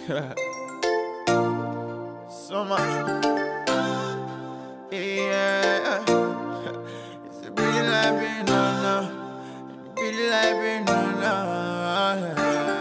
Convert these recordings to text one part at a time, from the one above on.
So much. Yeah. It's a pretty life, no. Pretty life, no.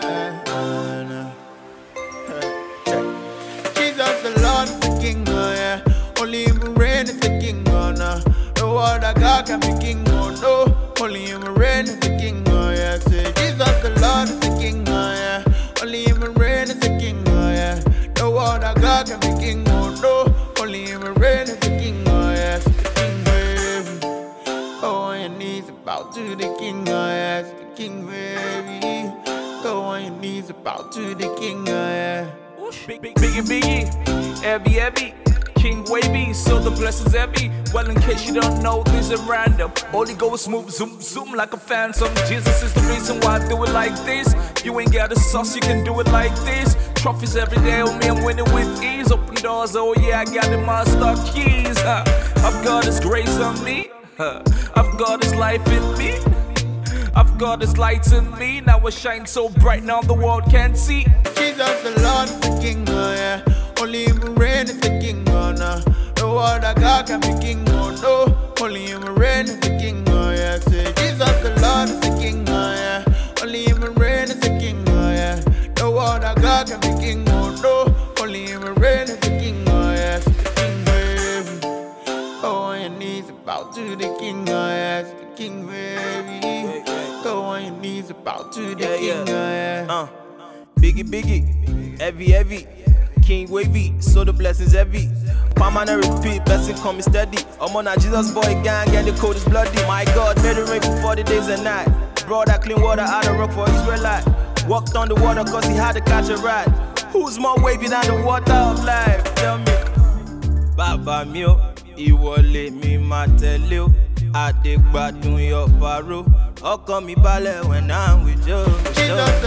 Jesus the Lord is the King, oh yeah. Only him who reign is the King, oh no. No other God can be King, oh no. Only him who reign is the King, oh yeah. Say Jesus the Lord is the King, oh yeah. Only him who reign is the King, oh yeah. No other God can be King, oh no. Only him who reign is the King, oh yeah. The King, baby. Go on your knees, bow to the King, oh yeah. The King, baby. Go on your knees, bow to the King, oh yeah. Biggie, heavy, King Wavy, so the blessings heavy. Well, in case you don't know, these are random. Holy Ghost move, zoom like a phantom. Jesus is the reason why I do it like this. You ain't got a sauce, you can do it like this. Trophies every day on me, I'm winning with ease. Open doors, oh yeah, I got the master keys. I've got His grace on me. I've got His life in me. I've got His lights in me. Now I shine so bright, now the world can't see. Jesus the Lord is the King, oh yeah. Only him who reign is the King, oh no. No other God can be King, oh no. Only him who reign is the King, oh yeah. Say Jesus the Lord is the King, oh yeah. Only him who reign is the King, oh yeah. No other God can be King, oh no. Only him who reign is the King, oh yeah. The King, baby. Go on your knees, bow to the King, oh yeah. The King, baby. Go on your knees, bow to the King, oh yeah. Biggie, heavy, King Wavy, so the blessings heavy. Permanent repeat, blessing coming steady. I'm on a Jesus boy gang and the code is bloody. My God, made it rain for 40 days and night. Brought that clean water out of rock for Israelite. Walked on the water cause he had to catch a ride. Who's more wavy than the water of life? Tell me. Baba mi o, ìwọlé mi máa tẹ̀lé o. Adégbádùn your paro. Ọkàn mi balẹ̀ when I'm with you. Jesus